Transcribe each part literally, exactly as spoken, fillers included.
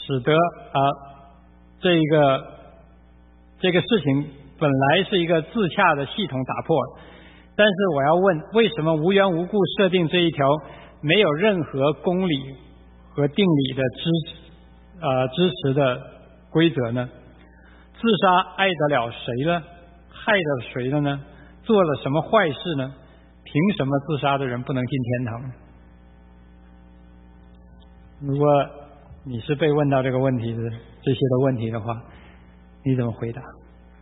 使得啊这一个这个事情本来是一个自洽的系统打破了。但是我要问，为什么无缘无故设定这一条没有任何公理和定理的支呃支持的规则呢？自杀爱得了谁呢？害得谁了呢？做了什么坏事呢？凭什么自杀的人不能进天堂？如果你是被问到这个问题的这些的问题的话，你怎么回答？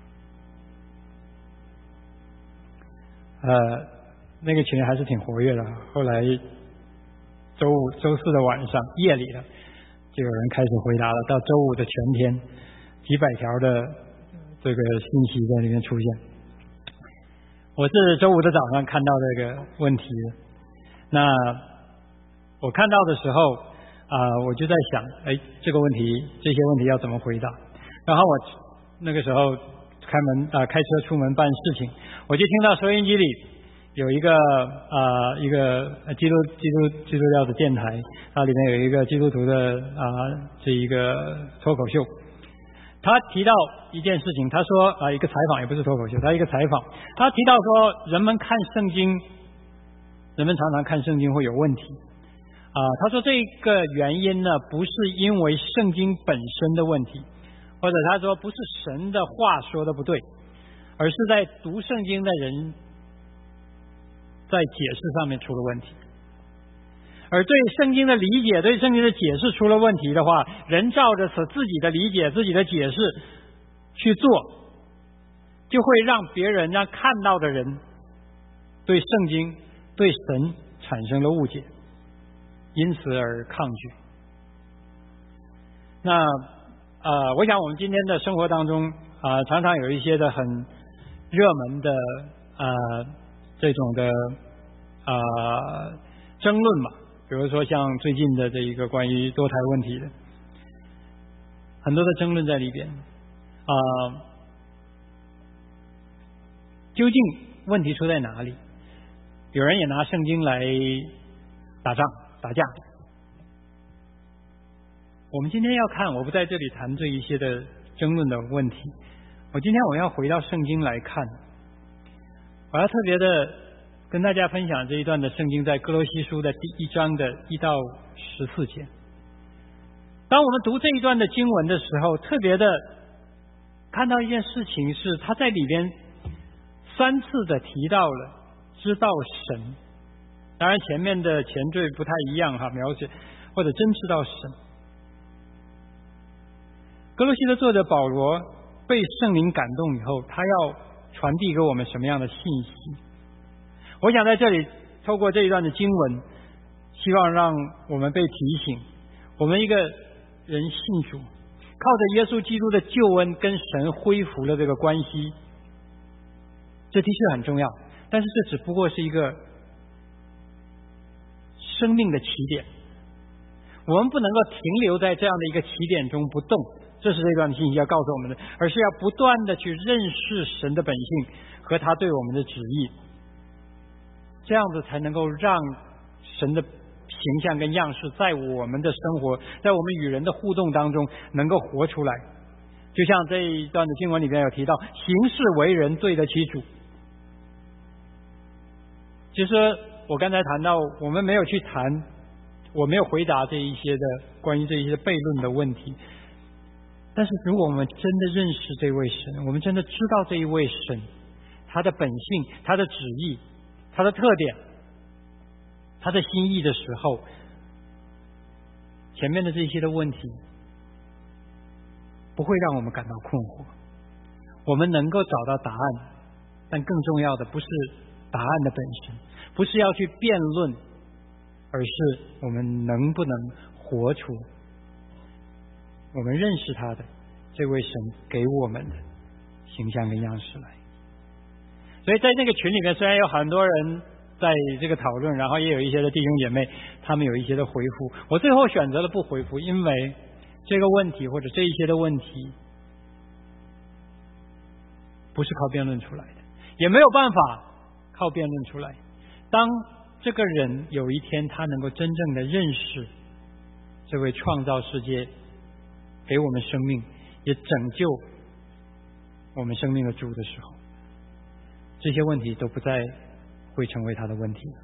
呃，那个群还是挺活跃的。后来周五、周四的晚上夜里了，就有人开始回答了。到周五的全天，几百条的这个信息在里面出现。我是周五的早上看到这个问题的。那我看到的时候啊、呃，我就在想，哎，这个问题这些问题要怎么回答？然后我那个时候开门啊、呃，开车出门办事情，我就听到收音机里有一个啊、呃、一个基督基督基督教的电台，它里面有一个基督徒的啊、呃、这一个脱口秀。他提到一件事情，他说啊、呃、一个采访，也不是脱口秀，他一个采访，他提到说人们看圣经，人们常常看圣经会有问题啊、呃。他说这个原因呢，不是因为圣经本身的问题，或者他说不是神的话说的不对，而是在读圣经的人在解释上面出了问题。而对圣经的理解，对圣经的解释出了问题的话，人照着自己的理解、自己的解释去做，就会让别人、让看到的人对圣经、对神产生了误解，因此而抗拒。那呃，我想我们今天的生活当中啊、呃，常常有一些的很热门的呃这种的呃争论嘛。比如说像最近的这一个关于堕胎问题的，很多的争论在里边啊、呃，究竟问题出在哪里？有人也拿圣经来打仗打架。我们今天要看，我不在这里谈这一些的争论的问题，我今天我要回到圣经来看，我要特别的跟大家分享这一段的圣经，在哥罗西书的第一章的一到十四节。当我们读这一段的经文的时候，特别的看到一件事情，是他在里边三次的提到了知道神。当然前面的前缀不太一样哈，描写或者真知道神。哥罗西的作者保罗被圣灵感动以后，他要传递给我们什么样的信息？我想在这里透过这一段的经文，希望让我们被提醒，我们一个人信主，靠着耶稣基督的救恩跟神恢复了这个关系，这的确很重要，但是这只不过是一个生命的起点，我们不能够停留在这样的一个起点中不动，这是这段信息要告诉我们的，而是要不断的去认识神的本性和他对我们的旨意，这样子才能够让神的形象跟样式在我们的生活，在我们与人的互动当中能够活出来。就像这一段的经文里面有提到，行事为人对得起主。其实我刚才谈到，我们没有去谈，我没有回答这一些的关于这一些悖论的问题，但是如果我们真的认识这位神，我们真的知道这一位神他的本性、他的旨意、他的特点、他的心意的时候，前面的这些的问题不会让我们感到困惑，我们能够找到答案。但更重要的不是答案的本身，不是要去辩论，而是我们能不能活出我们认识他的这位神给我们的形象跟样式来。所以在那个群里面，虽然有很多人在这个讨论，然后也有一些的弟兄姐妹他们有一些的回复，我最后选择了不回复，因为这个问题或者这一些的问题不是靠辩论出来的，也没有办法靠辩论出来。当这个人有一天他能够真正的认识这位创造世界给我们生命，也拯救我们生命的主的时候，这些问题都不再会成为他的问题了。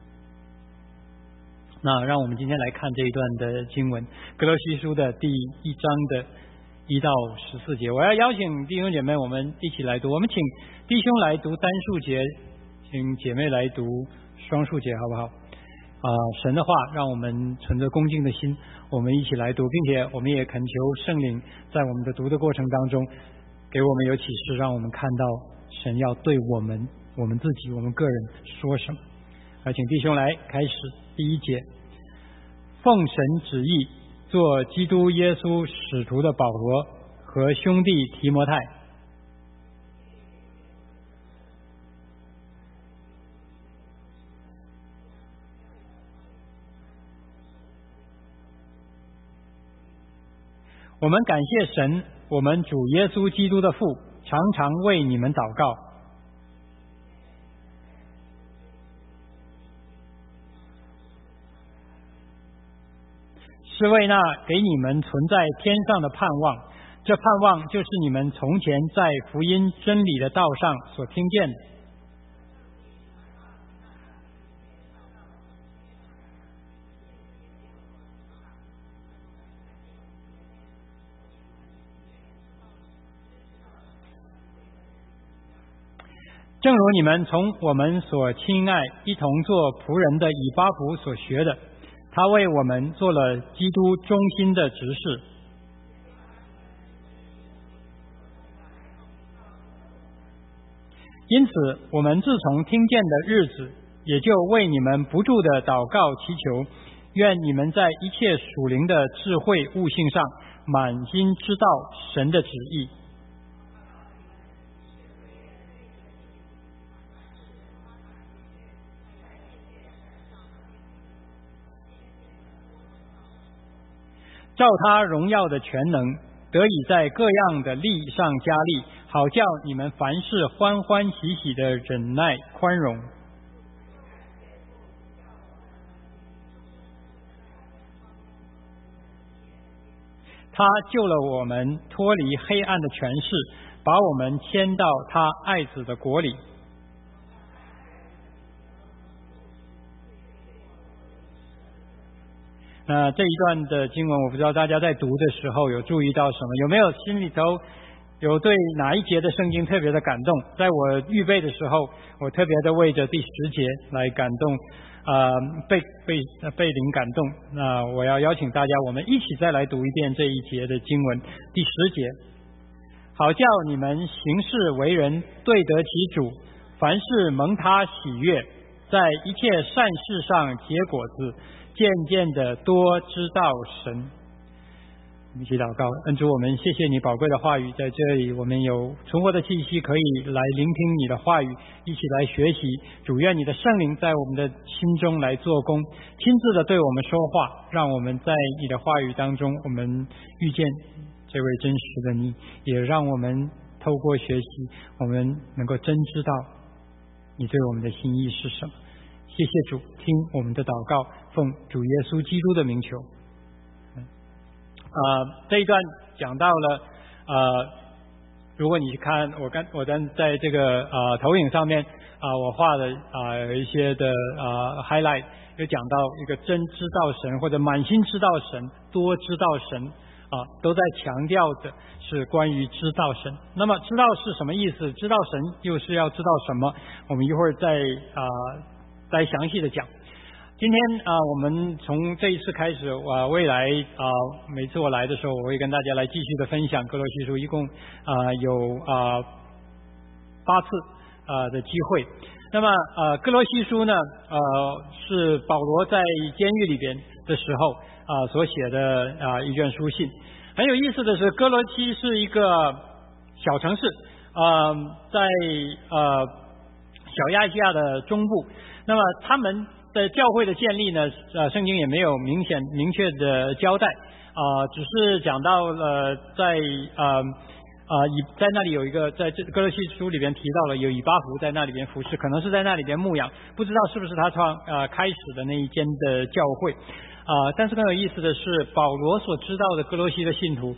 那让我们今天来看这一段的经文，哥罗西书的第一章的一到十四节。我要邀请弟兄姐妹我们一起来读，我们请弟兄来读单数节，请姐妹来读双数节，好不好？啊、呃，神的话让我们存着恭敬的心，我们一起来读，并且我们也恳求圣灵在我们的读的过程当中给我们有启示，让我们看到神要对我们我们自己我们个人说什么。来，请弟兄来开始第一节。奉神旨意做基督耶稣使徒的保罗和兄弟提摩太，我们感谢神，我们主耶稣基督的父，常常为你们祷告，是为那给你们存在天上的盼望，这盼望就是你们从前在福音真理的道上所听见的。正如你们从我们所亲爱一同做仆人的以巴弗所学的，他为我们做了基督忠心的执事。因此我们自从听见的日子，也就为你们不住的祷告祈求，愿你们在一切属灵的智慧悟性上满心知道神的旨意，照他荣耀的全能，得以在各样的力上加力，好叫你们凡事欢欢喜喜的忍耐宽容。他救了我们脱离黑暗的权势，把我们迁到他爱子的国里。那这一段的经文，我不知道大家在读的时候有注意到什么，有没有心里头有对哪一节的圣经特别的感动？在我预备的时候，我特别的为着第十节来感动，呃，被被被灵感动。那我要邀请大家，我们一起再来读一遍这一节的经文，第十节，好叫你们行事为人对得起主，凡事蒙他喜悦，在一切善事上结果子，渐渐的多知道神。我们一起祷告，恩主，我们谢谢你宝贵的话语，在这里我们有存活的气息，可以来聆听你的话语，一起来学习。主，愿你的圣灵在我们的心中来做工，亲自的对我们说话，让我们在你的话语当中，我们遇见这位真实的你，也让我们透过学习，我们能够真知道你对我们的心意是什么。谢谢主，听我们的祷告，奉主耶稣基督的名求。呃，这一段讲到了，呃，如果你去看我刚我刚在这个呃投影上面啊、呃，我画的啊、呃、有一些的呃 highlight， 有讲到一个真知道神或者满心知道神，多知道神啊、呃，都在强调的是关于知道神。那么知道是什么意思？知道神又是要知道什么？我们一会儿再啊、呃、再详细的讲。今天啊、呃，我们从这一次开始，啊、呃，未来啊、呃，每次我来的时候，我会跟大家来继续的分享哥罗西书，一共啊、呃、有啊、呃、八次啊、呃、的机会。那么呃，哥罗西书呢，呃，是保罗在监狱里边的时候啊、呃、所写的啊、呃、一卷书信。很有意思的是，哥罗西是一个小城市，呃，在呃小亚细亚的中部。那么他们的教会的建立呢，呃，圣经也没有明显明确的交代，啊、呃，只是讲到了在呃呃以在那里有一个，在这哥罗西书里边提到了有以巴弗在那里边服侍，可能是在那里边牧养，不知道是不是他创呃开始的那一间的教会，啊、呃，但是更有意思的是，保罗所知道的哥罗西的信徒，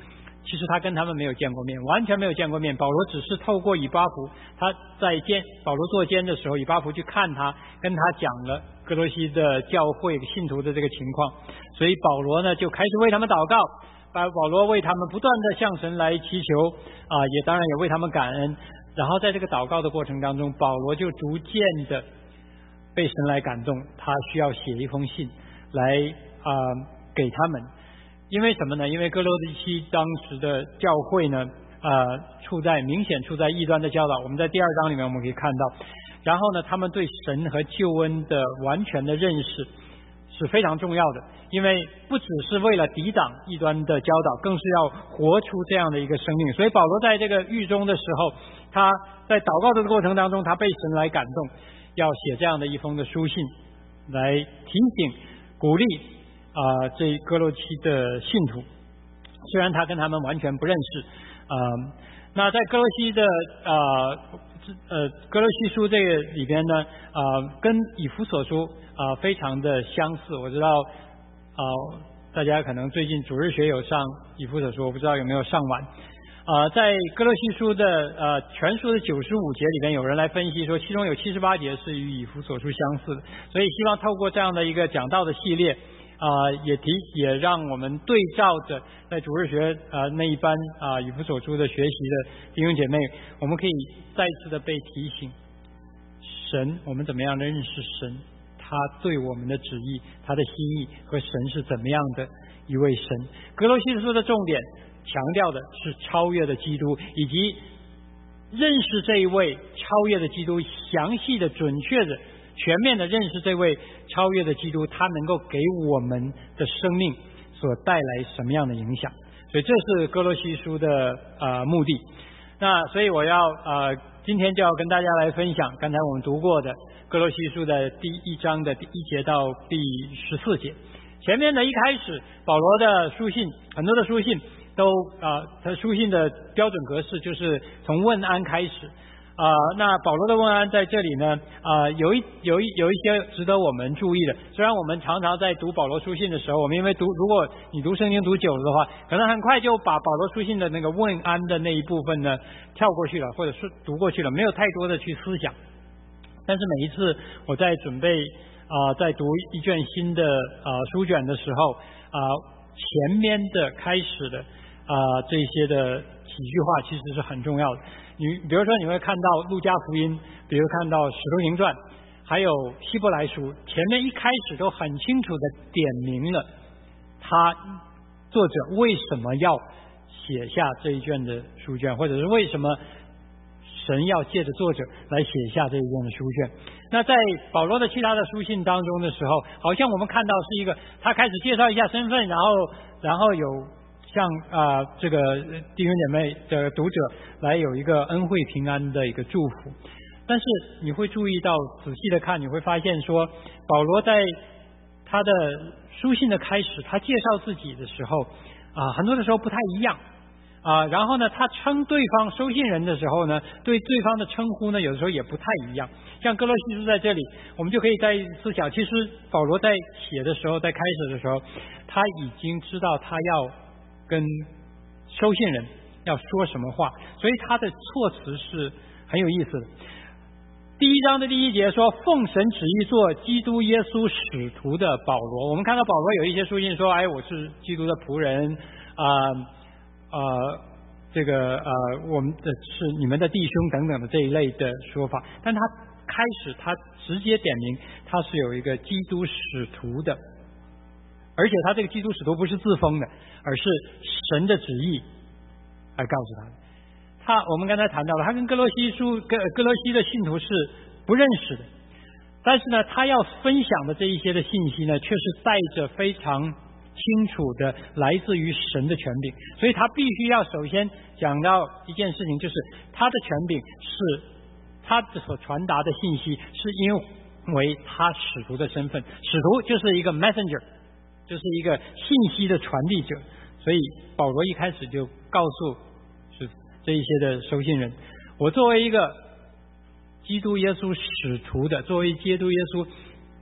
其实他跟他们没有见过面，完全没有见过面。保罗只是透过以巴弗，他在监保罗坐监的时候，以巴弗去看他，跟他讲了哥罗西的教会信徒的这个情况，所以保罗呢就开始为他们祷告，把保罗为他们不断的向神来祈求啊，也当然也为他们感恩。然后在这个祷告的过程当中，保罗就逐渐的被神来感动，他需要写一封信来啊、呃、给他们。因为什么呢？因为哥罗西当时的教会呢，呃，处在明显处在异端的教导。我们在第二章里面我们可以看到，然后呢，他们对神和救恩的完全的认识是非常重要的，因为不只是为了抵挡异端的教导，更是要活出这样的一个生命。所以保罗在这个狱中的时候，他在祷告的过程当中，他被神来感动，要写这样的一封的书信，来提醒、鼓励啊、呃，这哥罗西的信徒。虽然他跟他们完全不认识，啊、呃，那在哥罗西的呃呃哥罗西书这个里边呢，啊、呃，跟以弗所书啊、呃、非常的相似。我知道啊、呃，大家可能最近主日学有上以弗所书，我不知道有没有上完。呃，在哥罗西书的呃全书的九十五节里边，有人来分析说，其中有七十八节是与以弗所书相似的，所以希望透过这样的一个讲道的系列，啊、呃，也提也让我们对照着在主日学呃那一班啊、呃、以弗所书的学习的弟兄姐妹，我们可以再次的被提醒，神我们怎么样的认识神，他对我们的旨意、他的心意和神是怎么样的一位神。哥罗西书的重点强调的是超越的基督，以及认识这一位超越的基督，详细的、准确的、全面的认识这位超越的基督，他能够给我们的生命所带来什么样的影响。所以这是哥罗西书的呃目的。那所以我要呃今天就要跟大家来分享刚才我们读过的哥罗西书的第一章的第一节到第十四节。前面的一开始，保罗的书信，很多的书信都啊，他书信的标准格式就是从问安开始啊、呃。那保罗的问安在这里呢啊、呃，有一有一有一些值得我们注意的。虽然我们常常在读保罗书信的时候，我们因为读如果你读圣经读久了的话，可能很快就把保罗书信的那个问安的那一部分呢跳过去了，或者是读过去了，没有太多的去思想。但是每一次我在准备啊、呃，在读一卷新的啊、呃、书卷的时候啊、呃，前面的开始的啊、呃，这些的几句话其实是很重要的。你比如说你会看到路加福音，比如看到使徒行传，还有希伯来书，前面一开始都很清楚的点明了他作者为什么要写下这一卷的书卷，或者是为什么神要借着作者来写下这一卷的书卷。那在保罗的其他的书信当中的时候，好像我们看到是一个他开始介绍一下身份，然后然后有向啊、呃、这个弟兄姐妹的读者来有一个恩惠平安的一个祝福。但是你会注意到仔细的看，你会发现说保罗在他的书信的开始，他介绍自己的时候啊、呃，很多的时候不太一样啊、呃，然后呢，他称对方收信人的时候呢，对对方的称呼呢，有的时候也不太一样。像哥罗西书在这里，我们就可以再思想，其实保罗在写的时候，在开始的时候，他已经知道他要跟收信人要说什么话，所以他的措辞是很有意思的。第一章的第一节说，奉神旨意做基督耶稣使徒的保罗。我们看到保罗有一些书信说，哎，我是基督的仆人啊。呃呃，这个呃，我们的是你们的弟兄等等的这一类的说法，但他开始他直接点明他是有一个基督使徒的，而且他这个基督使徒不是自封的，而是神的旨意来告诉他的。他我们刚才谈到了，他跟哥罗西书哥哥罗西的信徒是不认识的，但是呢，他要分享的这一些的信息呢，却是带着非常清楚的来自于神的权柄，所以他必须要首先讲到一件事情，就是他的权柄是他所传达的信息是因为他使徒的身份，使徒就是一个 messenger， 就是一个信息的传递者，所以保罗一开始就告诉是这一些的收信人，我作为一个基督耶稣使徒的，作为基督耶稣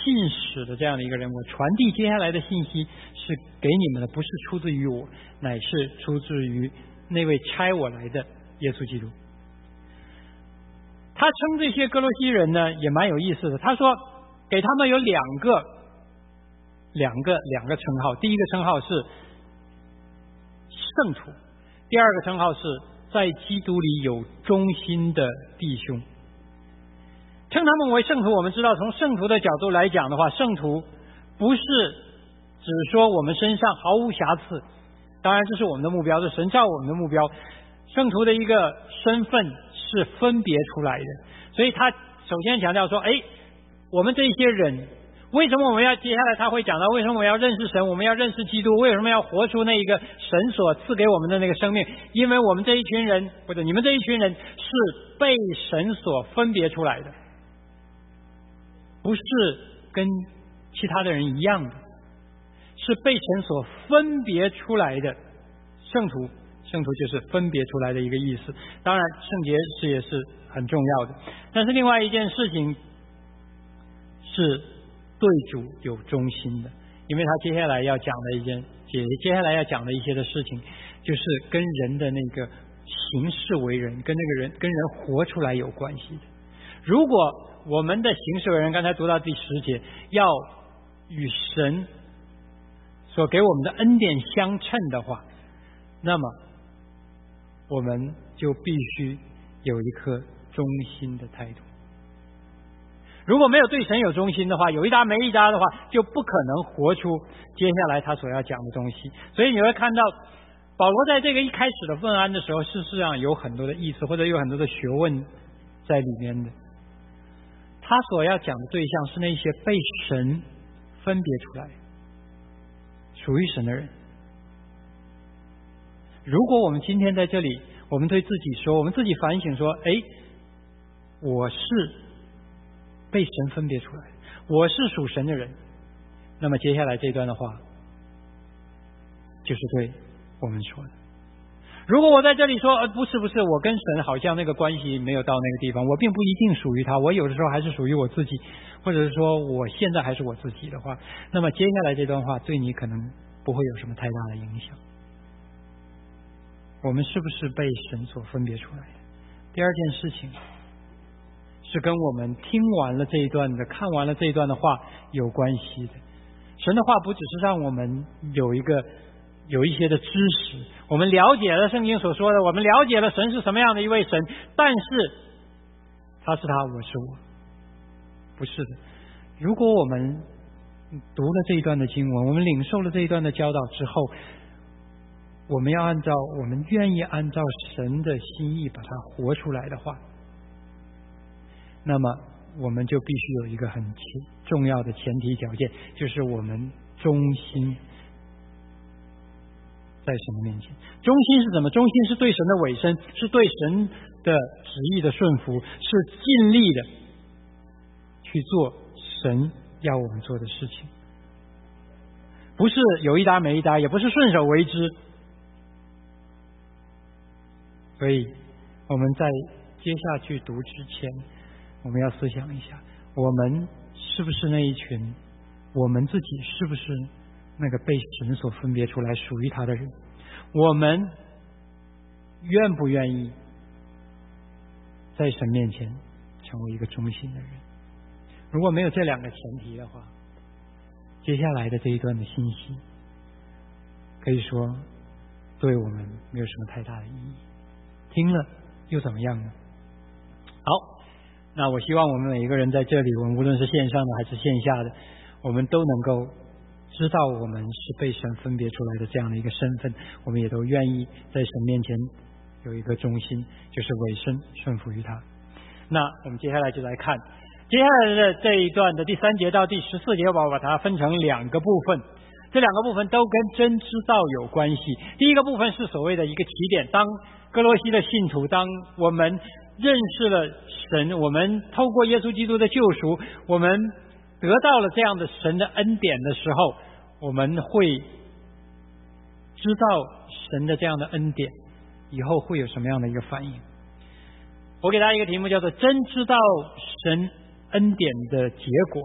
信使的这样的一个人物，传递接下来的信息是给你们的，不是出自于我，乃是出自于那位差我来的耶稣基督。他称这些哥罗西人呢也蛮有意思的，他说给他们有两个两个两个称号，第一个称号是圣徒，第二个称号是在基督里有忠心的弟兄。称他们为圣徒，我们知道从圣徒的角度来讲的话，圣徒不是只说我们身上毫无瑕疵，当然这是我们的目标，是神照我们的目标。圣徒的一个身份是分别出来的，所以他首先强调说，哎，我们这些人为什么我们要，接下来他会讲到为什么我们要认识神，我们要认识基督，为什么要活出那一个神所赐给我们的那个生命，因为我们这一群人，或者你们这一群人是被神所分别出来的，不是跟其他的人一样的，是被神所分别出来的圣徒。圣徒就是分别出来的一个意思，当然圣洁是也是很重要的，但是另外一件事情是对主有忠心的，因为他接下来要讲的一件接接下来要讲的一些的事情，就是跟人的那个行事为人，跟那个人跟人活出来有关系的。如果我们的行事为人，刚才读到第十节，要与神所给我们的恩典相称的话，那么我们就必须有一颗忠心的态度。如果没有对神有忠心的话，有一搭没一搭的话，就不可能活出接下来他所要讲的东西。所以你会看到保罗在这个一开始的问安的时候，事实上有很多的意思，或者有很多的学问在里面的。他所要讲的对象是那些被神分别出来属于神的人。如果我们今天在这里，我们对自己说，我们自己反省说，哎，我是被神分别出来，我是属神的人，那么接下来这段的话就是对我们说的。如果我在这里说，呃，不是不是，我跟神好像那个关系没有到那个地方，我并不一定属于他，我有的时候还是属于我自己，或者是说我现在还是我自己的话，那么接下来这段话对你可能不会有什么太大的影响。我们是不是被神所分别出来的？第二件事情是跟我们听完了这一段的，看完了这一段的话有关系的。神的话不只是让我们有一个有一些的知识，我们了解了圣经所说的，我们了解了神是什么样的一位神，但是他是他，我是我，不是的。如果我们读了这一段的经文，我们领受了这一段的教导之后，我们要按照我们愿意按照神的心意把它活出来的话，那么我们就必须有一个很重要的前提条件，就是我们忠心在神的面前。忠心是什么？忠心是对神的委身，是对神的旨意的顺服，是尽力的去做神要我们做的事情，不是有一搭没一搭，也不是顺手为之。所以我们在接下去读之前，我们要思想一下，我们是不是那一群，我们自己是不是那个被神所分别出来属于他的人，我们愿不愿意在神面前成为一个忠心的人？如果没有这两个前提的话，接下来的这一段的信息可以说对我们没有什么太大的意义，听了又怎么样呢？好，那我希望我们每一个人在这里，我们无论是线上的还是线下的，我们都能够知道我们是被神分别出来的这样的一个身份，我们也都愿意在神面前有一个忠心，就是委身顺服于他。那我们接下来就来看接下来的这一段的第三节到第十四节，我把它分成两个部分，这两个部分都跟真知道有关系。第一个部分是所谓的一个起点，当哥罗西的信徒，当我们认识了神，我们透过耶稣基督的救赎，我们得到了这样的神的恩典的时候，我们会知道神的这样的恩典以后会有什么样的一个反应。我给大家一个题目，叫做真知道神恩典的结果。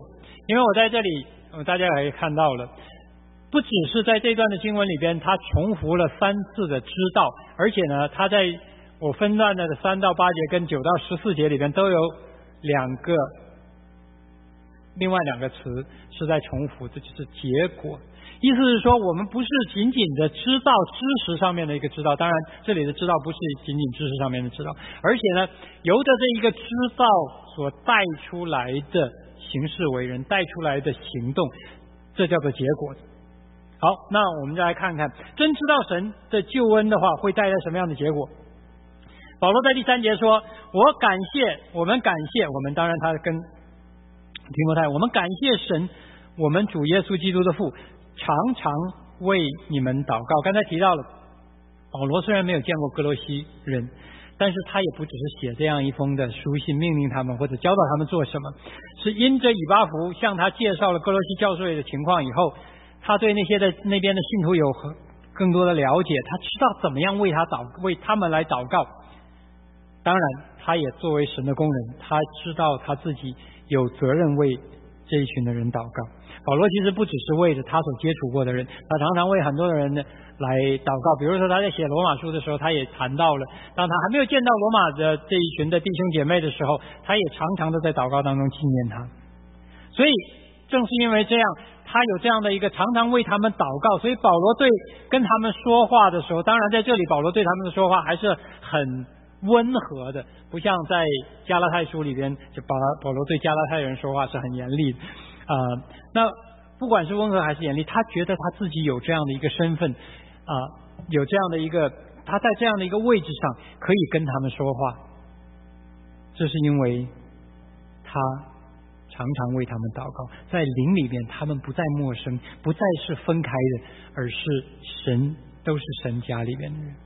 因为我在这里，大家也可以看到了，不只是在这段的经文里边，他重复了三次的知道，而且呢，他在我分段的三到八节跟九到十四节里边都有两个，另外两个词是在重复，这就是结果。意思是说，我们不是仅仅的知道知识上面的一个知道，当然这里的知道不是仅仅知识上面的知道，而且呢，由着这一个知道所带出来的行事为人，带出来的行动，这叫做结果。好，那我们再来看看，真知道神的救恩的话，会带来什么样的结果？保罗在第三节说：“我感谢，我们感谢，我们当然他跟提摩太，我们感谢神，我们主耶稣基督的父。”常常为你们祷告。刚才提到了，保罗虽然没有见过哥罗西人，但是他也不只是写这样一封的书信命令他们或者教导他们做什么，是因着以巴弗向他介绍了哥罗西教会的情况以后，他对那些的那边的信徒有更多的了解，他知道怎么样为他祷为他们来祷告。当然他也作为神的工人，他知道他自己有责任为这一群的人祷告。保罗其实不只是为着他所接触过的人，他常常为很多的人呢来祷告。比如说他在写罗马书的时候，他也谈到了，当他还没有见到罗马的这一群的弟兄姐妹的时候，他也常常的在祷告当中纪念他。所以正是因为这样，他有这样的一个常常为他们祷告，所以保罗对跟他们说话的时候，当然在这里保罗对他们的说话还是很温和的，不像在加拉太书里边，就保保罗对加拉太人说话是很严厉的。啊、呃，那不管是温和还是严厉，他觉得他自己有这样的一个身份，啊、呃，有这样的一个，他在这样的一个位置上可以跟他们说话，这是因为他常常为他们祷告，在灵里面他们不再陌生，不再是分开的，而是神，都是神家里面的人。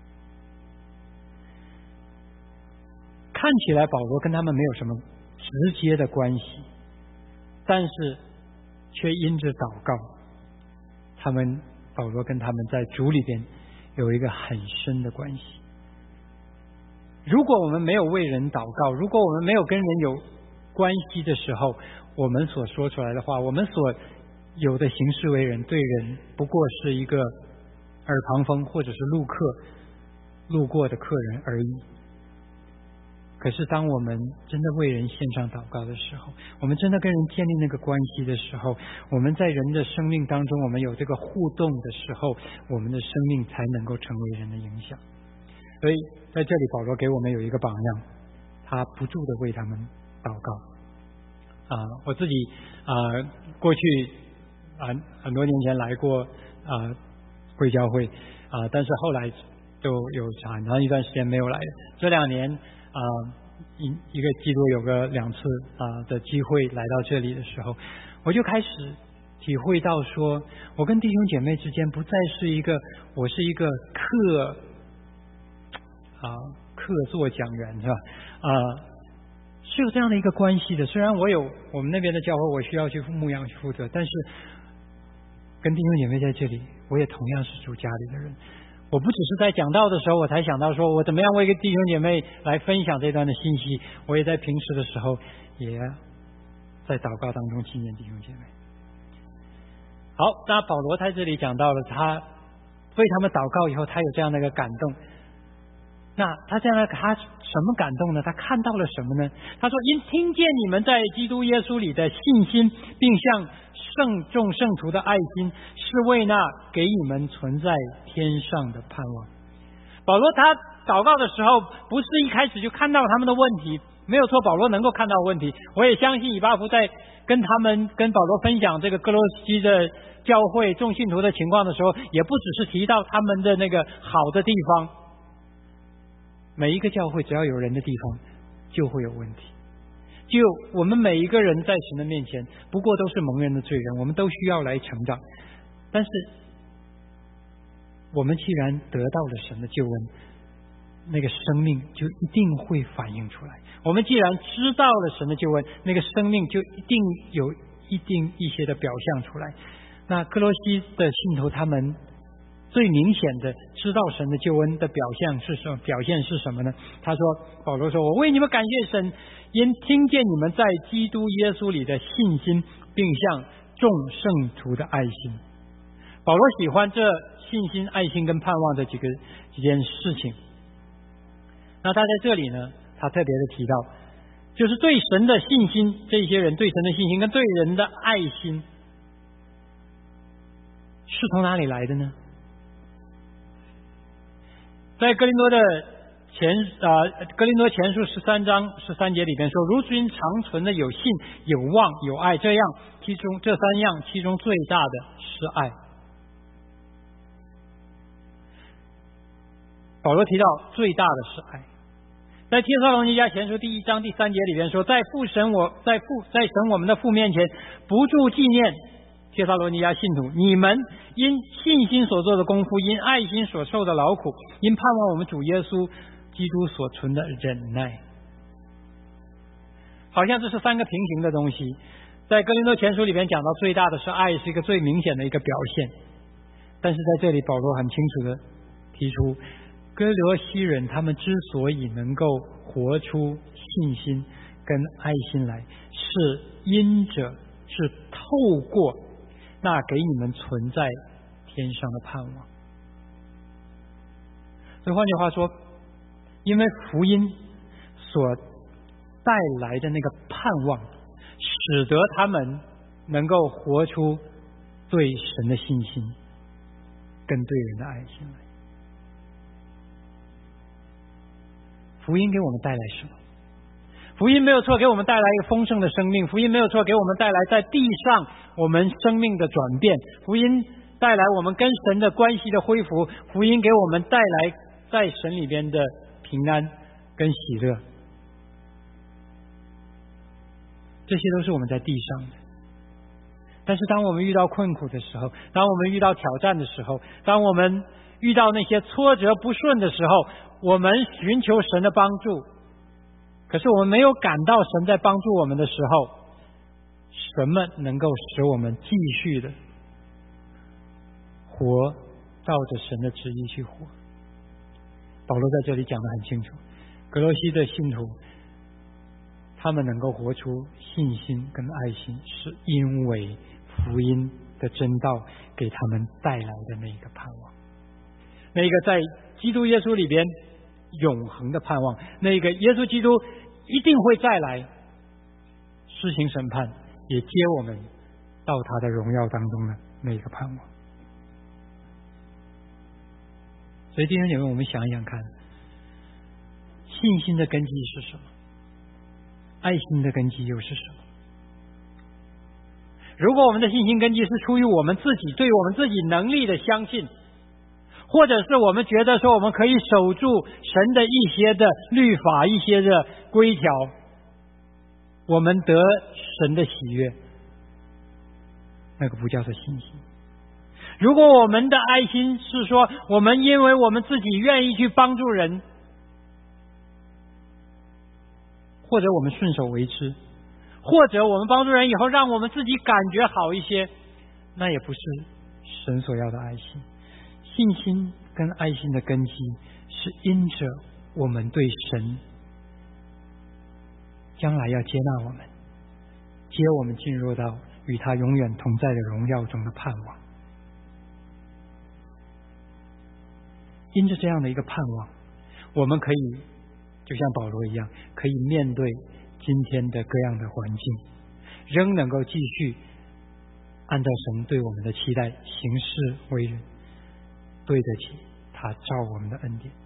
看起来保罗跟他们没有什么直接的关系，但是却因着祷告，他们保罗跟他们在主里边有一个很深的关系。如果我们没有为人祷告，如果我们没有跟人有关系的时候，我们所说出来的话，我们所有的行事为人，对人不过是一个耳旁风或者是路客路过的客人而已。可是当我们真的为人献上祷告的时候，我们真的跟人建立那个关系的时候，我们在人的生命当中，我们有这个互动的时候，我们的生命才能够成为人的影响。所以在这里保罗给我们有一个榜样，他不住的为他们祷告。啊、呃，我自己啊、呃、过去啊、呃、很多年前来过啊、呃、贵教会啊、呃，但是后来就有很长一段时间没有来了。这两年啊、呃、一一个季度有个两次啊、呃、的机会来到这里的时候，我就开始体会到说，我跟弟兄姐妹之间不再是一个我是一个客啊客座讲员是吧啊。呃是有这样的一个关系的。虽然我有我们那边的教会，我需要去牧养去负责，但是跟弟兄姐妹在这里，我也同样是主家里的人。我不只是在讲道的时候我才想到说我怎么样为一个弟兄姐妹来分享这段的信息，我也在平时的时候也在祷告当中纪念弟兄姐妹。好，那保罗在这里讲到了他为他们祷告以后，他有这样的一个感动。那他这样的他什么感动呢？他看到了什么呢？他说，因听见你们在基督耶稣里的信心，并向圣众圣徒的爱心，是为那给你们存在天上的盼望。保罗他祷告的时候，不是一开始就看到他们的问题，没有错，保罗能够看到问题。我也相信以巴弗在跟他们跟保罗分享这个哥罗西的教会众信徒的情况的时候，也不只是提到他们的那个好的地方。每一个教会只要有人的地方就会有问题，就我们每一个人在神的面前不过都是蒙人的罪人，我们都需要来成长。但是我们既然得到了神的救恩，那个生命就一定会反映出来。我们既然知道了神的救恩，那个生命就一定有一定一些的表象出来。那哥罗西的信徒他们最明显的知道神的救恩的表现是什么？表现是什么呢？他说，保罗说：“我为你们感谢神，因听见你们在基督耶稣里的信心，并向众圣徒的爱心。”保罗喜欢这信心、爱心跟盼望的几个几件事情。那他在这里呢，他特别的提到，就是对神的信心，这些人对神的信心跟对人的爱心是从哪里来的呢？在哥林多的前啊、呃，哥林多前书十三章十三节里边说：“如今常存的有信、有望、有爱，这样其中这三样，其中最大的是爱。”保罗提到最大的是爱。在帖撒罗尼迦前书第一章第三节里边说：“在父神我在父在神我们的父面前，不住纪念帖撒罗尼迦信徒，你们因信心所做的功夫，因爱心所受的劳苦，因盼望我们主耶稣基督所存的忍耐。”好像这是三个平行的东西。在哥林多前书里边讲到最大的是爱，是一个最明显的一个表现。但是在这里保罗很清楚的提出，哥罗西人他们之所以能够活出信心跟爱心来，是因着是透过那给你们存在天上的盼望。所以换句话说，因为福音所带来的那个盼望，使得他们能够活出对神的信心跟对人的爱心来。福音给我们带来什么？福音没有错，给我们带来一个丰盛的生命。福音没有错，给我们带来在地上我们生命的转变。福音带来我们跟神的关系的恢复。福音给我们带来在神里边的平安跟喜乐。这些都是我们在地上的。但是当我们遇到困苦的时候，当我们遇到挑战的时候，当我们遇到那些挫折不顺的时候，我们寻求神的帮助，可是我们没有感到神在帮助我们的时候，什么能够使我们继续的活照着神的旨意去活？保罗在这里讲得很清楚，哥罗西的信徒他们能够活出信心跟爱心，是因为福音的真道给他们带来的那个盼望，那个在基督耶稣里边永恒的盼望，那个耶稣基督一定会再来施行审判，也接我们到他的荣耀当中的那个盼望。所以弟兄姐妹，我们想一想看，信心的根基是什么？爱心的根基又是什么？如果我们的信心根基是出于我们自己对我们自己能力的相信，或者是我们觉得说我们可以守住神的一些的律法、一些的规条，我们得神的喜悦，那个不叫做信心。如果我们的爱心是说我们因为我们自己愿意去帮助人，或者我们顺手为之，或者我们帮助人以后让我们自己感觉好一些，那也不是神所要的爱心。信心跟爱心的根基是因着我们对神将来要接纳我们，接我们进入到与他永远同在的荣耀中的盼望。因着这样的一个盼望，我们可以就像保罗一样，可以面对今天的各样的环境，仍能够继续按照神对我们的期待行事为人，对得起他照我们的恩典。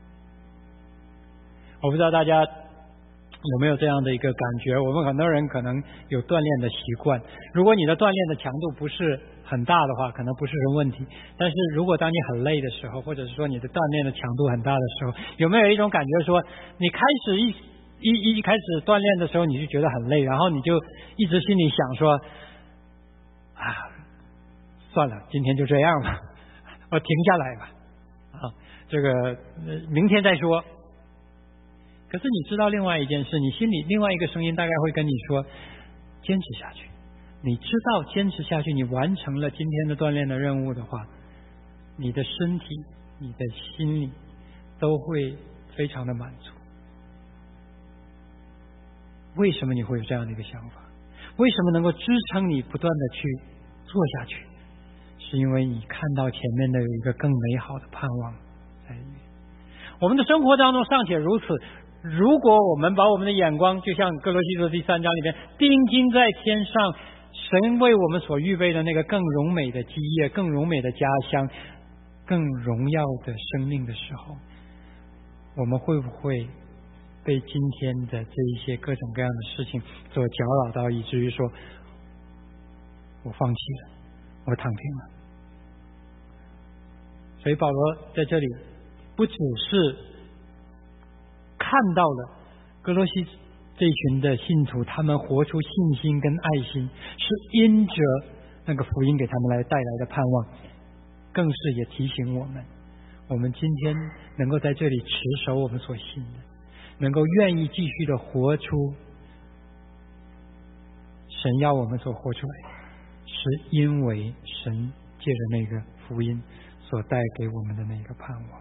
我不知道大家有没有这样的一个感觉，我们很多人可能有锻炼的习惯，如果你的锻炼的强度不是很大的话，可能不是什么问题，但是如果当你很累的时候，或者是说你的锻炼的强度很大的时候，有没有一种感觉说你开始一一一开始锻炼的时候你就觉得很累，然后你就一直心里想说啊，算了，今天就这样吧，我停下来吧，啊，这个、呃、明天再说。可是你知道另外一件事，你心里另外一个声音大概会跟你说坚持下去。你知道坚持下去，你完成了今天的锻炼的任务的话， 你的身体、你的心里都会非常的满足。为什么你会有这样的一个想法？为什么能够支撑你不断的去做下去？是因为你看到前面的有一个更美好的盼望在里面。我们的生活当中尚且如此，如果我们把我们的眼光就像哥罗西书第三章里面定睛在天上，神为我们所预备的那个更荣美的基业、更荣美的家乡、更荣耀的生命的时候，我们会不会被今天的这一些各种各样的事情所搅扰到，以至于说我放弃了，我躺平了？所以保罗在这里不只是看到了哥罗西这群的信徒他们活出信心跟爱心，是因着那个福音给他们来带来的盼望，更是也提醒我们，我们今天能够在这里持守我们所信的，能够愿意继续的活出神要我们所活出来，是因为神借着那个福音所带给我们的那个盼望。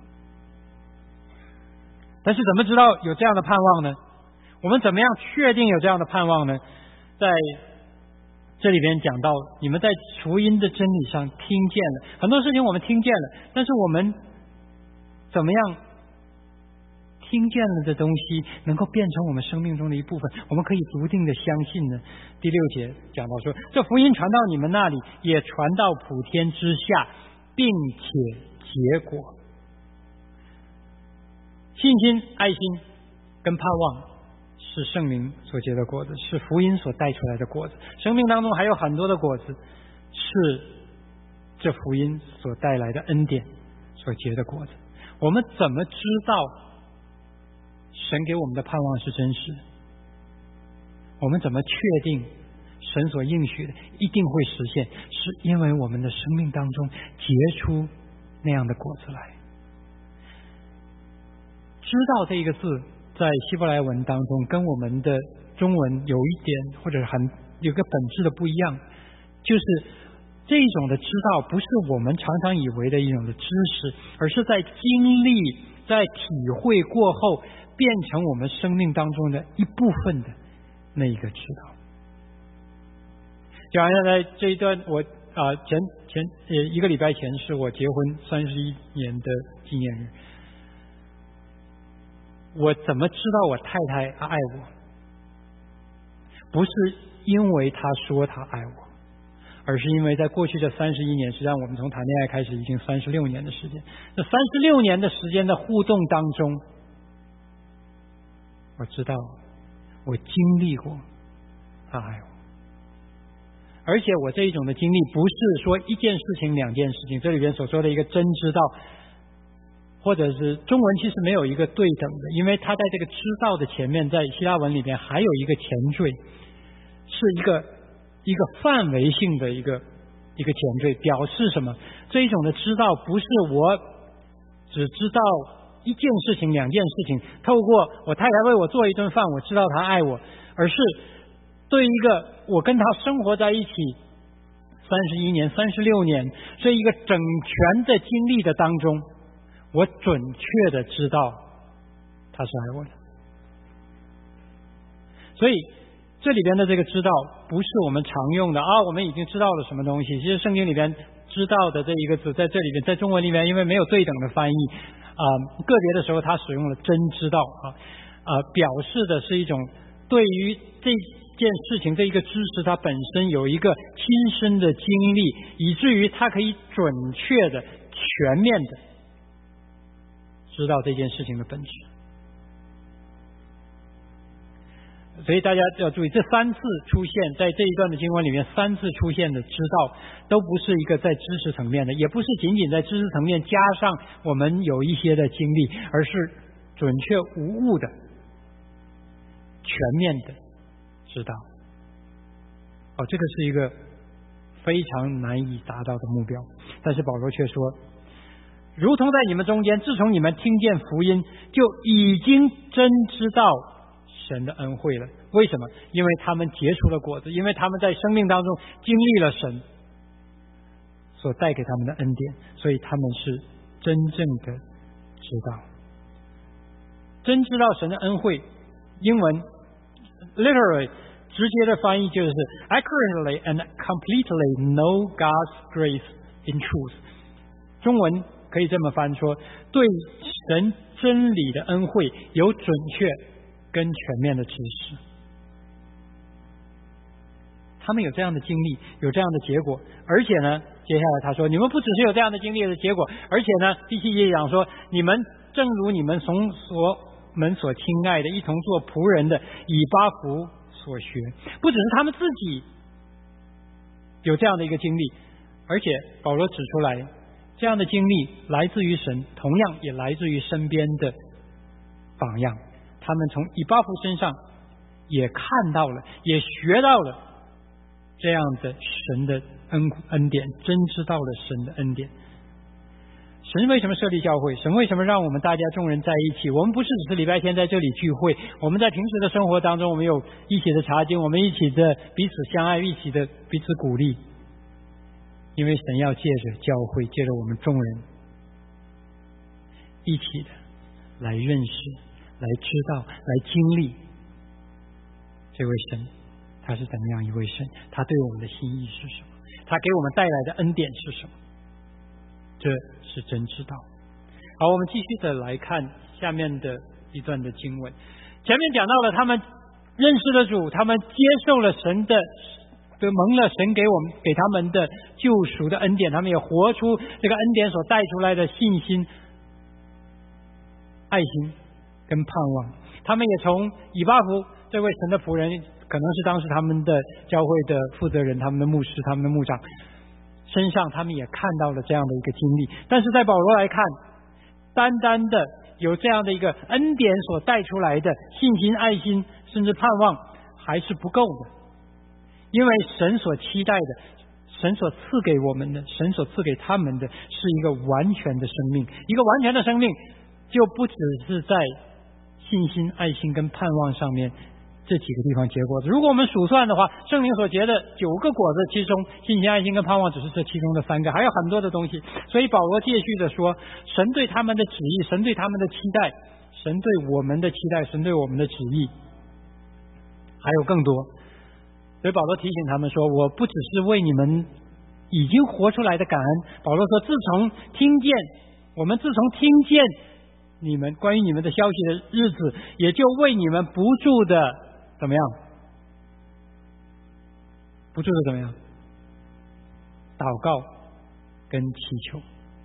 但是怎么知道有这样的盼望呢？我们怎么样确定有这样的盼望呢？在这里边讲到，你们在福音的真理上听见了很多事情，我们听见了，但是我们怎么样听见了的东西能够变成我们生命中的一部分，我们可以笃定的相信呢？第六节讲到说，这福音传到你们那里，也传到普天之下，并且结果。信心、爱心跟盼望是圣灵所结的果子，是福音所带出来的果子。生命当中还有很多的果子是这福音所带来的恩典所结的果子。我们怎么知道神给我们的盼望是真实的？我们怎么确定神所应许的一定会实现？是因为我们的生命当中结出那样的果子来。知道这一个字在希伯来文当中跟我们的中文有一点或者很有个本质的不一样，就是这一种的知道不是我们常常以为的一种的知识，而是在经历在体会过后变成我们生命当中的一部分的那一个知道。就好像在这一段我啊、呃、前前呃一个礼拜前是我结婚三十一年的纪念日，我怎么知道我太太爱我？不是因为她说她爱我，而是因为在过去这三十一年，实际上我们从谈恋爱开始已经三十六年的时间，这三十六年的时间的互动当中，我知道我经历过她爱我。而且我这一种的经历不是说一件事情两件事情，这里边所说的一个真知道，或者是中文其实没有一个对等的，因为它在这个知道的前面，在希腊文里边还有一个前缀，是一个一个范围性的一个一个前缀，表示什么？这一种的知道不是我只知道一件事情两件事情，透过我太太为我做一顿饭我知道她爱我，而是对一个我跟她生活在一起三十一年三十六年这一个整全的经历的当中，我准确的知道他是爱我的。所以这里边的这个知道不是我们常用的啊，我们已经知道了什么东西。其实圣经里边知道的这一个字在这里边，在中文里面因为没有对等的翻译啊、呃，个别的时候他使用了真知道啊啊、呃，表示的是一种对于这件事情这一个知识它本身有一个亲身的经历，以至于它可以准确的全面的知道这件事情的本质。所以大家要注意，这三次出现在这一段的经文里面，三次出现的知道都不是一个在知识层面的，也不是仅仅在知识层面加上我们有一些的经历，而是准确无误的全面的知道。哦，这个是一个非常难以达到的目标，但是保罗却说，如同在你们中间，自从你们听见福音，就已经真知道神的恩惠了。为什么？因为他们结出了果子，因为他们在生命当中经历了神， 所带给他们的恩典，所以他们是真正的知道，真知道神的恩惠。英文 literally 直接的翻译就是 accurately and completely know God's grace in truth。 中文可以这么翻说，对神真理的恩惠有准确跟全面的知识。他们有这样的经历，有这样的结果，而且呢，接下来他说，你们不只是有这样的经历的结果，而且呢，第七节讲说，你们正如你们从所们所亲爱的一同做仆人的以巴弗所学。不只是他们自己有这样的一个经历，而且保罗指出来，这样的经历来自于神，同样也来自于身边的榜样。他们从以巴弗身上也看到了，也学到了这样的神的恩恩典，真知道了神的恩典。神为什么设立教会？神为什么让我们大家众人在一起？我们不是只是礼拜天在这里聚会，我们在平时的生活当中，我们有一起的查经，我们一起的彼此相爱，一起的彼此鼓励。因为神要借着教会，借着我们众人一起的来认识，来知道，来经历这位神他是怎么样一位神，他对我们的心意是什么，他给我们带来的恩典是什么，这是真知道。好，我们继续的来看下面的一段的经文。前面讲到了他们认识了主，他们接受了神的对蒙了神给我们给他们的救赎的恩典，他们也活出这个恩典所带出来的信心、爱心跟盼望。他们也从以巴弗这位神的仆人，可能是当时他们的教会的负责人，他们的牧师，他们的牧长身上，他们也看到了这样的一个经历。但是在保罗来看，单单的有这样的一个恩典所带出来的信心、爱心甚至盼望还是不够的。因为神所期待的，神所赐给我们的，神所赐给他们的是一个完全的生命。一个完全的生命就不只是在信心、爱心跟盼望上面这几个地方结果子。如果我们数算的话，圣灵所结的九个果子，其中信心、爱心跟盼望只是这其中的三个，还有很多的东西。所以保罗继续的说，神对他们的旨意，神对他们的期待，神对我们的期待，神对我们的旨意还有更多。所以保罗提醒他们说，我不只是为你们已经活出来的感恩。保罗说，自从听见我们自从听见你们关于你们的消息的日子，也就为你们不住的怎么样？不住的怎么样？祷告跟祈求。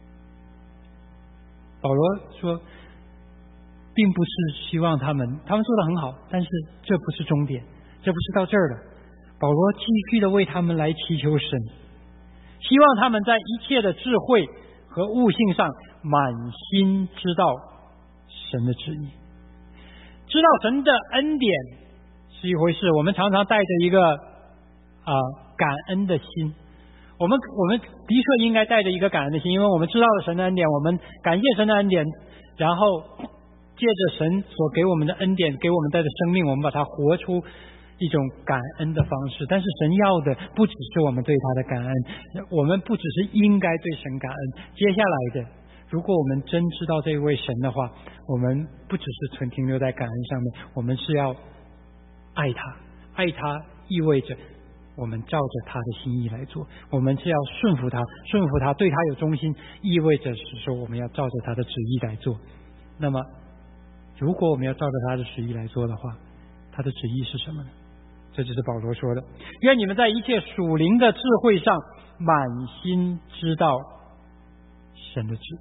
保罗说，并不是希望他们他们做得很好，但是这不是终点，这不是到这儿的。保罗继续的为他们来祈求神，希望他们在一切的智慧和悟性上满心知道神的旨意。知道神的恩典是一回事，我们常常带着一个啊、呃、感恩的心，我们我们的确应该带着一个感恩的心，因为我们知道了神的恩典，我们感谢神的恩典，然后借着神所给我们的恩典，给我们带的生命，我们把它活出一种感恩的方式。但是神要的不只是我们对他的感恩，我们不只是应该对神感恩，接下来的如果我们真知道这位神的话，我们不只是纯停留在感恩上面，我们是要爱他。爱他意味着我们照着他的心意来做，我们是要顺服他，顺服他，对他有忠心，意味着是说我们要照着他的旨意来做。那么如果我们要照着他的旨意来做的话，他的旨意是什么呢？这就是保罗说的，愿你们在一切属灵的智慧上满心知道神的旨意。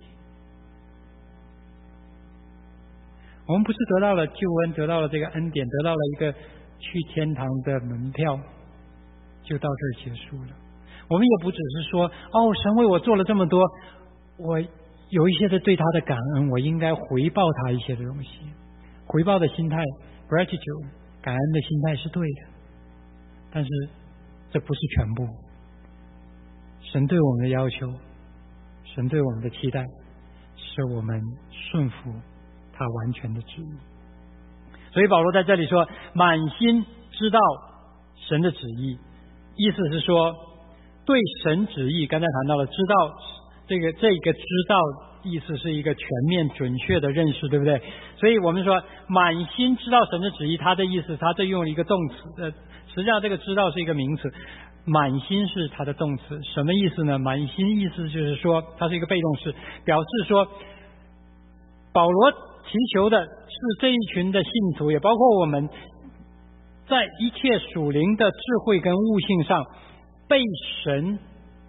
我们不是得到了救恩，得到了这个恩典，得到了一个去天堂的门票，就到这儿结束了。我们也不只是说，哦，神为我做了这么多，我有一些的对他的感恩，我应该回报他一些的东西。回报的心态 gratitude 感恩的心态是对的，但是这不是全部。神对我们的要求，神对我们的期待，是我们顺服他完全的旨意。所以保罗在这里说，满心知道神的旨意，意思是说， 对神旨意，刚才谈到了知道这个这个知道意思是一个全面准确的认识，对不对？所以我们说满心知道神的旨意，它的意思它这用了一个动词，呃，实际上这个知道是一个名词，满心是它的动词，什么意思呢？满心意思就是说它是一个被动式，表示说保罗祈求的是这一群的信徒，也包括我们，在一切属灵的智慧跟悟性上被神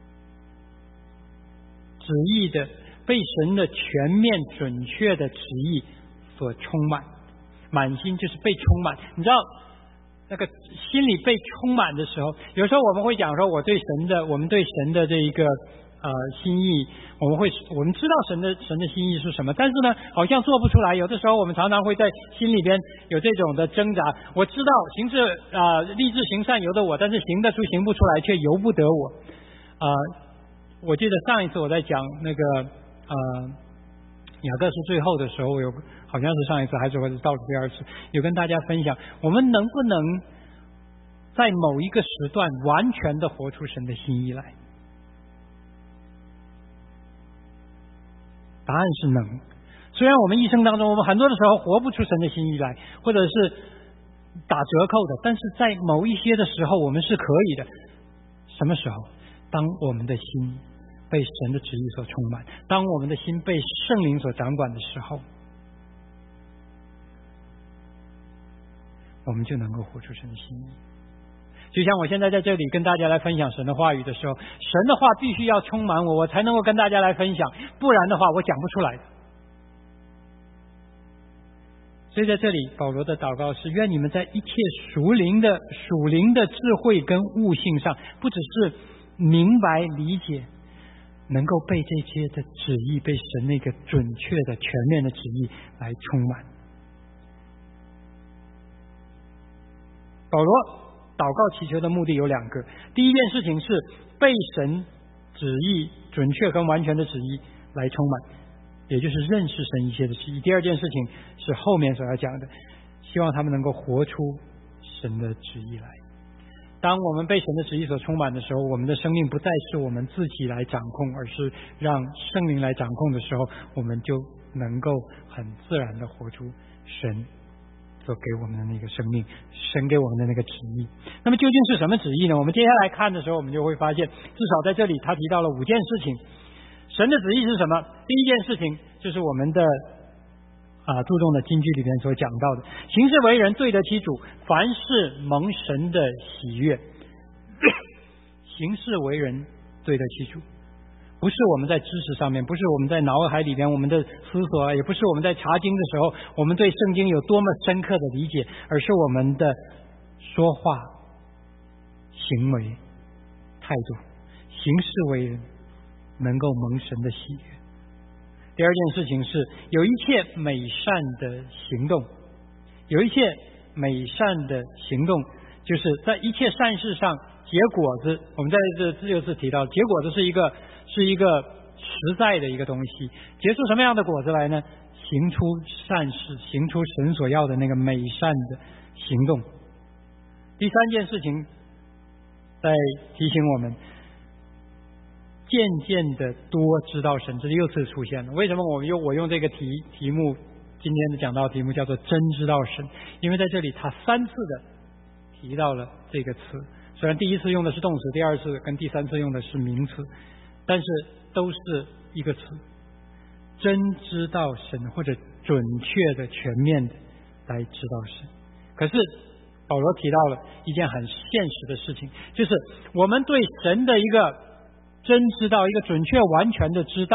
旨意的被神的全面准确的旨意所充满。满心就是被充满，你知道那个心里被充满的时候，有时候我们会讲说我对神的我们对神的这一个呃心意，我们会我们知道神的神的心意是什么，但是呢好像做不出来。有的时候我们常常会在心里边有这种的挣扎，我知道行事啊、呃、立志行善由得我，但是行得出行不出来却由不得我啊、呃。我记得上一次我在讲那个呃雅各书最后的时候，有好像是上一次还是或者到了第二次，有跟大家分享，我们能不能在某一个时段完全的活出神的心意来？答案是能。虽然我们一生当中我们很多的时候活不出神的心意来，或者是打折扣的，但是在某一些的时候我们是可以的。什么时候？当我们的心被神的旨意所充满，当我们的心被圣灵所掌管的时候，我们就能够活出神的心意。就像我现在在这里跟大家来分享神的话语的时候，神的话必须要充满我，我才能够跟大家来分享，不然的话我讲不出来的。所以在这里保罗的祷告是愿你们在一切属灵的属灵的智慧跟悟性上，不只是明白理解，能够被这些的旨意，被神那个准确的全面的旨意来充满。保罗祷告祈求的目的有两个，第一件事情是被神旨意准确跟完全的旨意来充满，也就是认识神一切的旨意。第二件事情是后面所要讲的，希望他们能够活出神的旨意来。当我们被神的旨意所充满的时候，我们的生命不再是我们自己来掌控，而是让圣灵来掌控的时候，我们就能够很自然的活出神所给我们的那个生命，神给我们的那个旨意。那么究竟是什么旨意呢？我们接下来看的时候，我们就会发现，至少在这里他提到了五件事情。神的旨意是什么？第一件事情就是我们的啊注重的金句里面所讲到的，行事为人对得起主，凡是蒙神的喜悦。行事为人对得起主，不是我们在知识上面，不是我们在脑海里边我们的思索，也不是我们在查经的时候我们对圣经有多么深刻的理解，而是我们的说话、行为、态度，行事为人能够蒙神的喜悦。第二件事情是有一切美善的行动，有一切美善的行动，就是在一切善事上结果子。我们在这这就是提到，结果子是一个是一个实在的一个东西，结出什么样的果子来呢？行出善事，行出神所要的那个美善的行动。第三件事情在提醒我们，渐渐的多知道神，这又次出现了。为什么我用我用这个题题目，今天的讲到题目叫做真知道神？因为在这里他三次的提到了这个词，虽然第一次用的是动词，第二次跟第三次用的是名词，但是都是一个词，真知道神，或者准确的全面的来知道神。可是保罗提到了一件很现实的事情，就是我们对神的一个真知道，一个准确完全的知道，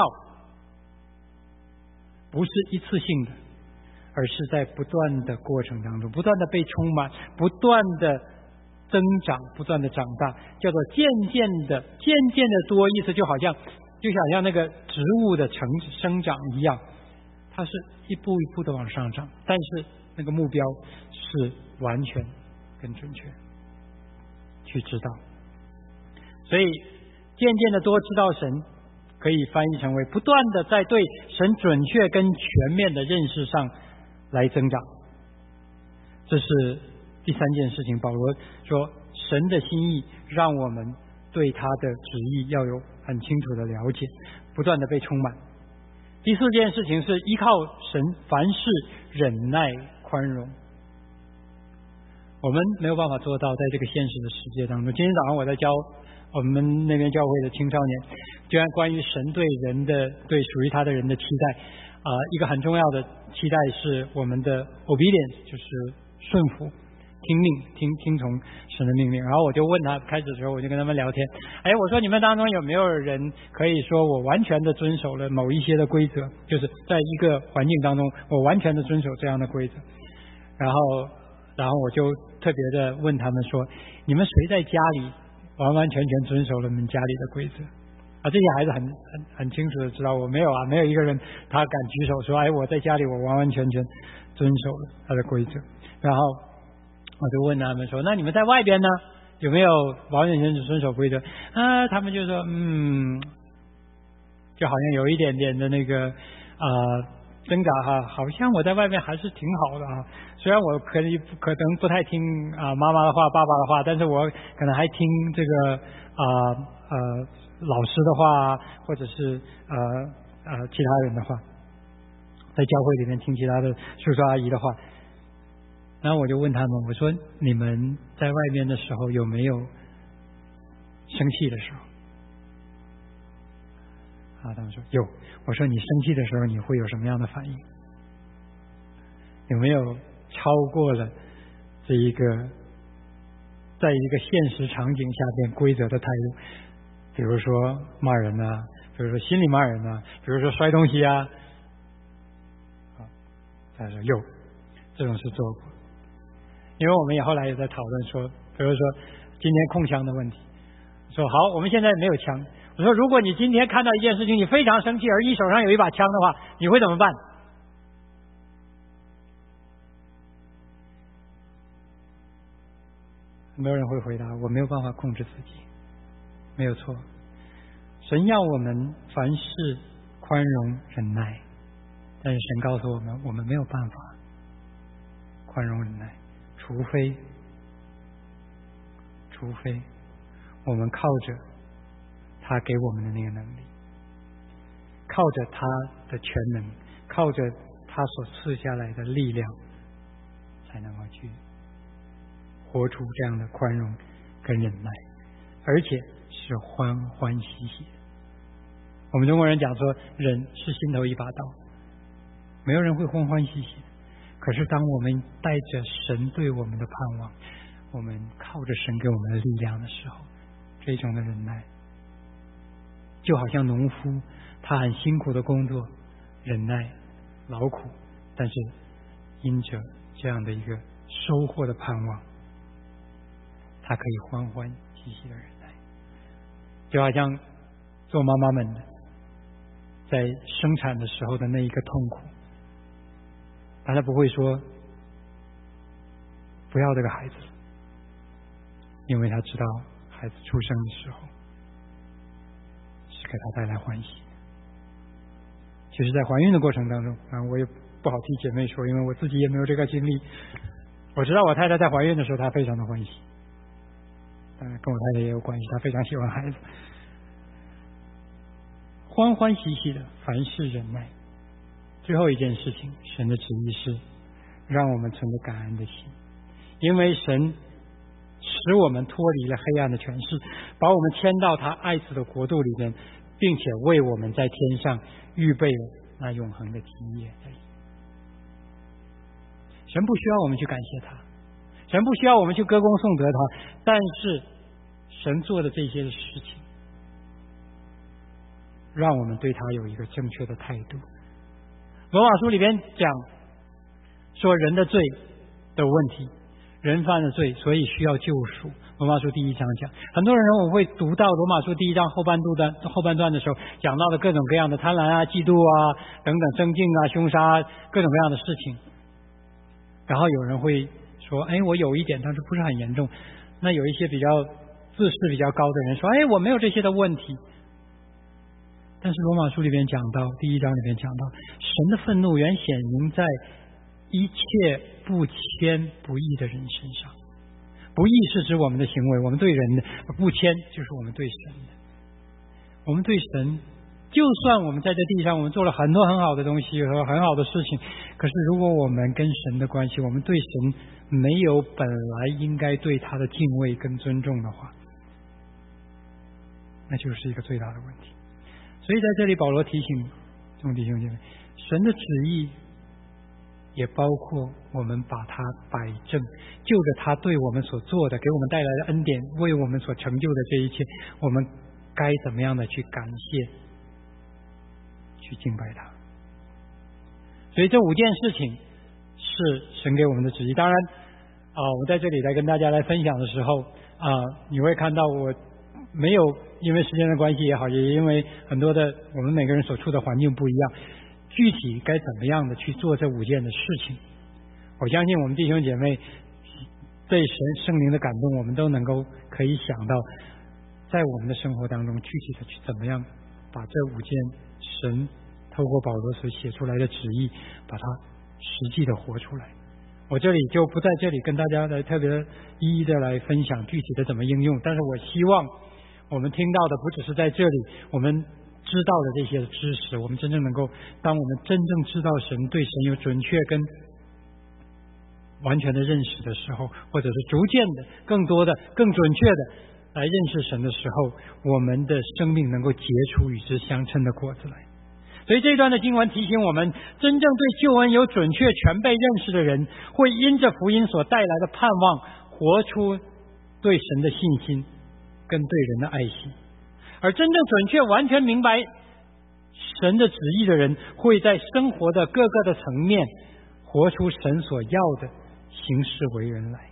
不是一次性的，而是在不断的过程当中，不断的被充满，不断的增长，不断的长大，叫做渐渐的渐渐的多。意思就好像就好像那个植物的成生长一样，它是一步一步的往上涨，但是那个目标是完全跟准确去知道。所以渐渐的多知道神，可以翻译成为不断的在对神准确跟全面的认识上来增长。这是第三件事情。保罗说神的心意让我们对他的旨意要有很清楚的了解，不断的被充满。第四件事情是依靠神，凡事忍耐宽容。我们没有办法做到在这个现实的世界当中。今天早上我在教我们那边教会的青少年，居然关于神对人的对属于他的人的期待啊、呃，一个很重要的期待是我们的 obedience， 就是顺服、听命、听听从神的命令。然后我就问他，开始的时候我就跟他们聊天，哎，我说你们当中有没有人可以说我完全的遵守了某一些的规则，就是在一个环境当中我完全的遵守这样的规则。然后然后我就特别的问他们说，你们谁在家里完完全全遵守了你们家里的规则啊？这些孩子很很很清楚的知道我没有啊，没有一个人他敢举手说，哎，我在家里我完完全全遵守了他的规则。然后我就问他们说，那你们在外边呢，有没有完完全全遵守规则啊？他们就说，嗯，就好像有一点点的那个啊、呃、挣扎哈，好像我在外面还是挺好的啊。虽然我可以可能不太听啊、呃、妈妈的话、爸爸的话，但是我可能还听这个啊 呃, 呃老师的话，或者是呃呃其他人的话，在教会里面听其他的叔叔阿姨的话。然后我就问他们，我说你们在外面的时候有没有生气的时候啊？他们说有。我说你生气的时候你会有什么样的反应？有没有超过了这一个在一个现实场景下边规则的态度？比如说骂人啊，比如说心里骂人啊，比如说摔东西啊。啊，他说有，这种事做过。因为我们也后来也在讨论说，比如说今天控枪的问题，说好我们现在没有枪，我说如果你今天看到一件事情你非常生气，而你手上有一把枪的话，你会怎么办？很多人会回答，我没有办法控制自己。没有错，神要我们凡事宽容忍耐，但是神告诉我们，我们没有办法宽容忍耐，除非除非我们靠着他给我们的那个能力，靠着他的全能，靠着他所赐下来的力量，才能够去活出这样的宽容跟忍耐，而且是欢欢喜喜。我们中国人讲说，人是心头一把刀，没有人会欢欢喜喜。可是当我们带着神对我们的盼望，我们靠着神给我们的力量的时候，这种的忍耐就好像农夫他很辛苦的工作，忍耐劳苦，但是因着这样的一个收获的盼望，他可以欢欢喜喜的忍耐。就好像做妈妈们的在生产的时候的那一个痛苦，大家不会说不要这个孩子，因为他知道孩子出生的时候是给他带来欢喜。其实在怀孕的过程当中啊，我也不好替姐妹说，因为我自己也没有这个经历。我知道我太太在怀孕的时候她非常的欢喜，当然跟我太太也有关系，她非常喜欢孩子。欢欢喜喜的，凡事忍耐。最后一件事情，神的旨意是让我们存着感恩的心，因为神使我们脱离了黑暗的权势，把我们迁到他爱子的国度里面，并且为我们在天上预备了那永恒的基业。神不需要我们去感谢他，神不需要我们去歌功颂德他，但是神做的这些事情让我们对他有一个正确的态度。罗马书里边讲说人的罪的问题，人犯了罪，所以需要救赎。罗马书第一章讲，很多人我会读到罗马书第一章后半段后半段的时候，讲到的各种各样的贪婪啊、嫉妒啊等等，争竞啊、凶杀啊各种各样的事情。然后有人会说，哎，我有一点，但是不是很严重。那有一些比较自视比较高的人说，哎，我没有这些的问题。但是罗马书里边讲到，第一章里边讲到，神的愤怒原显明在一切不谦不义的人身上。 不义是指我们的行为，我们对人的不谦就是我们对神的。我们对神，就算我们在这地上我们做了很多很好的东西和很好的事情，可是如果我们跟神的关系，我们对神没有本来应该对他的敬畏跟尊重的话，那就是一个最大的问题。所以在这里保罗提醒众弟兄姐妹，神的旨意也包括我们把它摆正，就着他对我们所做的，给我们带来的恩典，为我们所成就的这一切，我们该怎么样的去感谢，去敬拜他。所以这五件事情是神给我们的旨意。当然啊，我在这里来跟大家来分享的时候啊，你会看到我没有因为时间的关系也好，也因为很多的我们每个人所处的环境不一样，具体该怎么样的去做这五件的事情，我相信我们弟兄姐妹对神圣灵的感动，我们都能够可以想到，在我们的生活当中具体的去怎么样把这五件神透过保罗所写出来的旨意，把它实际的活出来。我这里就不在这里跟大家来特别一一的来分享具体的怎么应用，但是我希望我们听到的不只是在这里我们知道的这些知识，我们真正能够，当我们真正知道神，对神有准确跟完全的认识的时候，或者是逐渐的更多的更准确的来认识神的时候，我们的生命能够结出与之相称的果子来。所以这一段的经文提醒我们，真正对救恩有准确全备认识的人，会因着福音所带来的盼望，活出对神的信心跟对人的爱心。而真正准确完全明白神的旨意的人，会在生活的各个的层面活出神所要的行事为人来。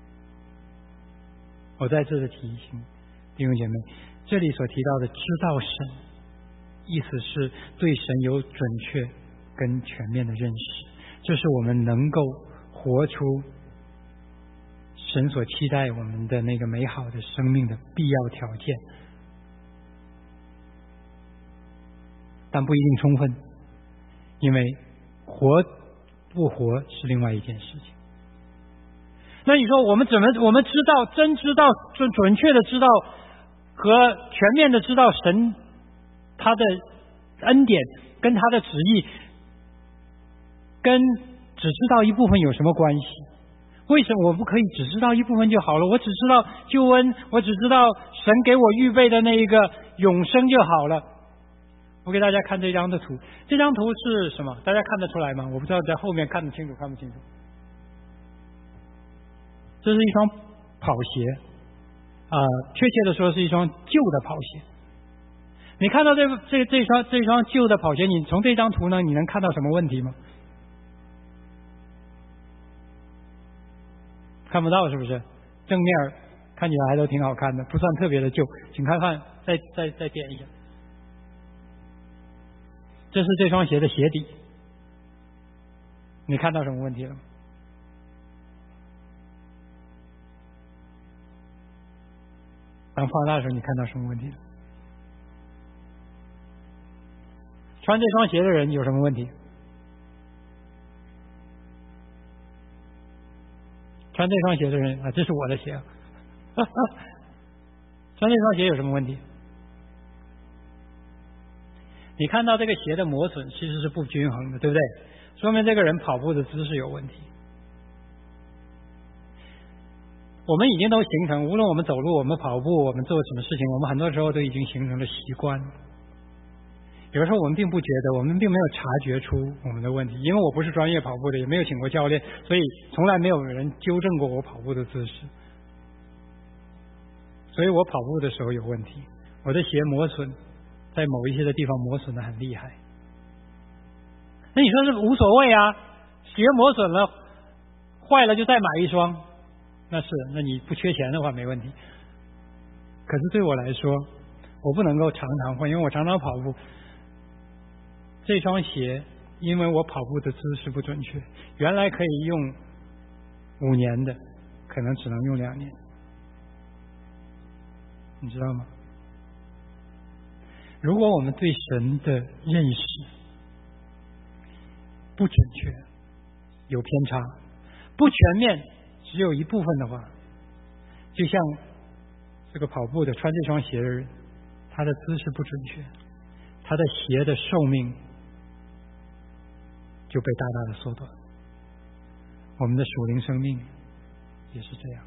我在这里提醒弟兄姐妹，这里所提到的知道神，意思是对神有准确跟全面的认识，这是我们能够活出神所期待我们的那个美好的生命的必要条件，但不一定充分，因为活不活是另外一件事情。那你说我们怎么我们知道真知道准准确的知道和全面的知道神他的恩典跟他的旨意跟只知道一部分有什么关系？为什么我不可以只知道一部分就好了？我只知道救恩，我只知道神给我预备的那一个永生就好了。我给大家看这张的图，这张图是什么？大家看得出来吗？我不知道在后面看得清楚看不清楚。这是一双跑鞋啊、呃，确切的说是一双旧的跑鞋。你看到这这这双这双旧的跑鞋，你从这张图呢，你能看到什么问题吗？看不到是不是？正面看起来还都挺好看的，不算特别的旧。请看看，再再再点一下，这是这双鞋的鞋底，你看到什么问题了吗？当放大的时候，你看到什么问题了？穿这双鞋的人有什么问题？穿这双鞋的人啊，这是我的鞋啊。穿这双鞋有什么问题？你看到这个鞋的磨损其实是不均衡的，对不对？说明这个人跑步的姿势有问题。我们已经都形成，无论我们走路、我们跑步、我们做什么事情，我们很多时候都已经形成了习惯。有的时候我们并不觉得，我们并没有察觉出我们的问题，因为我不是专业跑步的，也没有请过教练，所以从来没有人纠正过我跑步的姿势。所以我跑步的时候有问题，我的鞋磨损，在某一些的地方磨损的很厉害。那你说是无所谓啊，鞋磨损了坏了就再买一双，那是，那你不缺钱的话没问题。可是对我来说，我不能够常常换，因为我常常跑步，这双鞋因为我跑步的姿势不准确，原来可以用五年的，可能只能用两年，你知道吗？如果我们对神的认识不准确，有偏差，不全面，只有一部分的话， 就像这个跑步的穿这双鞋的人，他的姿势不准确，他的鞋的寿命就被大大的缩短。我们的属灵生命也是这样。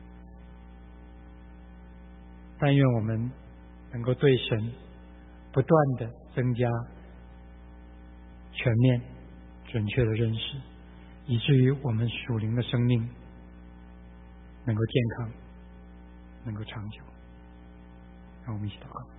但愿我们能够对神不断的增加全面准确的认识，以至于我们属灵的生命能够健康，能够长久。让我们一起祷告。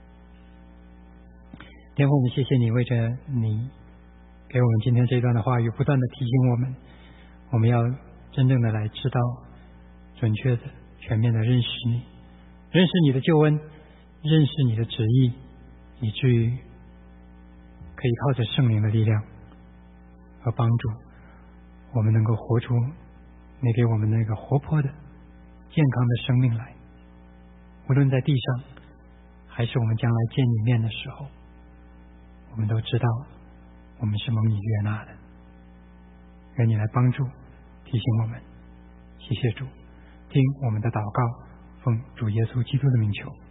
天父，我们谢谢你，为着你给我们今天这段的话语，不断的提醒我们，我们要真正的来知道准确的全面的认识你，认识你的救恩，认识你的旨意，以至于可以靠着圣灵的力量和帮助，我们能够活出你给我们那个活泼的健康的生命来。无论在地上还是我们将来见你面的时候，我们都知道我们是蒙你悦纳的。愿你来帮助提醒我们。谢谢主，听我们的祷告，奉主耶稣基督的名求。